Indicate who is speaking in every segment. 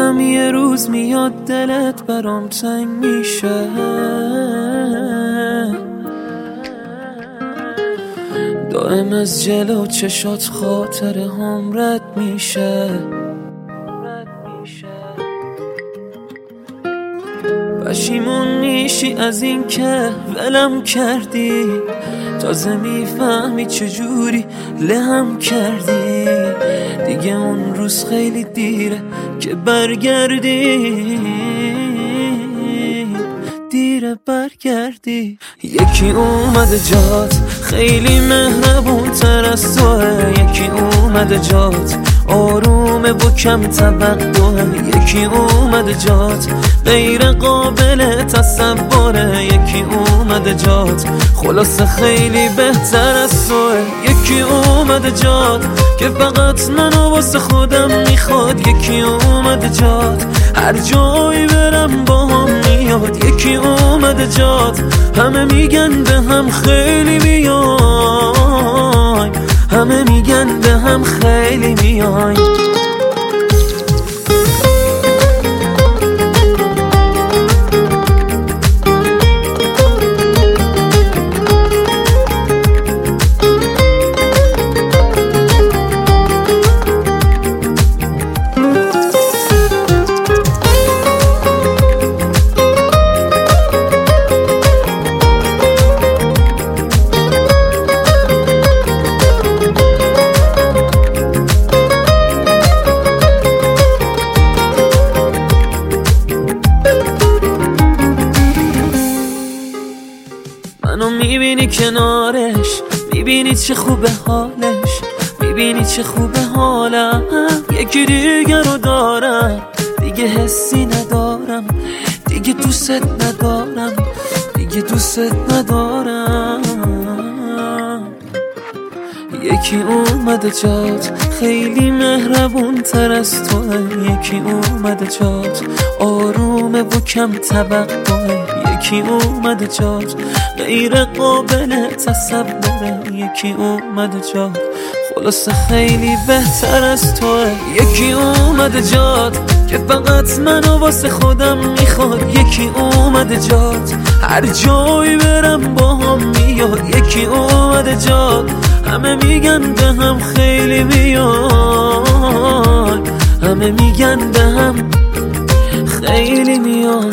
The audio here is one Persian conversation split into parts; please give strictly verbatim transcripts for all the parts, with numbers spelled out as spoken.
Speaker 1: میدونم یه روز میاد دلت برام تنگ میشه، دائم از جلو چشات خاطر هم رد میشه. پشیمون میشی از این که ولم کردی، تازه میفهمی چجوری لهم کردی. دیگه اون روز خیلی دیره که برگردی، دیره برگردی. یکی اومده جات خیلی مهربون تر از توه، یکی اومده جات آرومه و کم توقعه، یکی اومده جات غیر قابل تصوره، یکی اومده جات خلاصه خیلی بهتر از توه. یکی اومده جات که فقط منو واسه خودم میخواد، یکی اومده جات هر جایی برم با هم میاد، یکی اومده جات همه میگن به هم خیلی میای، همه میگن به هم خیلی میای. منو میبینی کنارش، میبینی چه خوبه حالش، میبینی چه خوبه حالم. یکی دیگه رو دارم، دیگه حسی ندارم، دیگه دوست ندارم، دیگه دوست ندارم. یکی اومده جات خیلی مهربون تر از توه، یکی اومده جات آرومه و کم توقعه، یکی اومده جات غیر قابل تصوره، یکی اومده جات خلاصه خیلی بهتر از توه. یکی اومده جات که فقط منو واسه خودم میخواد، یکی اومده جات هر جایی برم با هم میاد، یکی اومده جات همه میگن به هم خیلی میای، همه میگن به هم خیلی میای.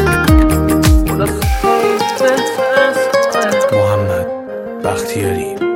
Speaker 2: محمد بختیاری.